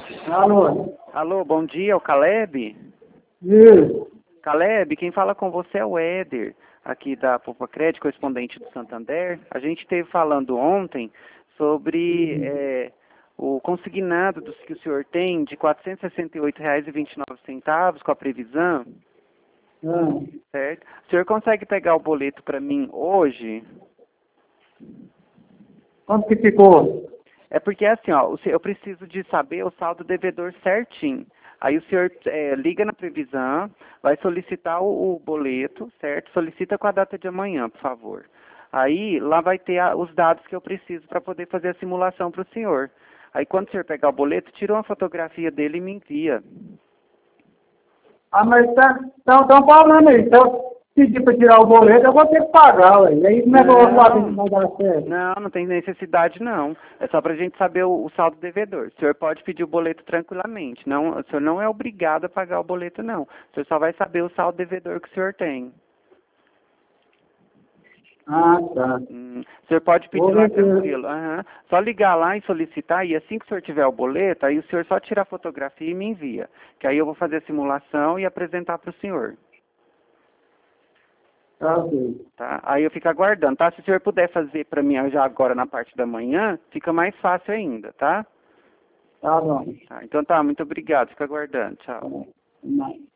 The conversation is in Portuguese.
Alô? Alô, bom dia, é o Caleb? Isso. Caleb, quem fala com você é o Éder, aqui da Poupa Crédito, correspondente do Santander. A gente esteve falando ontem sobre o consignado que o senhor tem de R$ 468,29 com a previsão, certo? O senhor consegue pegar o boleto para mim hoje? Quanto que ficou? É porque assim, ó, eu preciso de saber o saldo devedor certinho. Aí o senhor liga na previsão, vai solicitar o boleto, certo? Solicita com a data de amanhã, por favor. Aí lá vai ter os dados que eu preciso para poder fazer a simulação para o senhor. Aí quando o senhor pegar o boleto, tira uma fotografia dele e me envia. Ah, mas estão falando aí. Então, pedir para tirar o boleto, eu vou ter que pagar, ué. E aí, como é que eu vou saber que vai dar certo? Não tem necessidade não. É só pra gente saber o saldo devedor. O senhor pode pedir o boleto tranquilamente. Não, o senhor não é obrigado a pagar o boleto, não. O senhor só vai saber o saldo devedor que o senhor tem. Ah, tá. O senhor pode pedir Vou lá ver se... tranquilo. Aham. Só ligar lá e solicitar, e assim que o senhor tiver o boleto, aí o senhor só tira a fotografia e me envia. Que aí eu vou fazer a simulação e apresentar para o senhor. Tá, ok. Tá? Aí eu fico aguardando, tá? Se o senhor puder fazer para mim já agora na parte da manhã, fica mais fácil ainda, tá? Tá bom. Tá, então tá, muito obrigado, fico aguardando, Tá tchau. bom.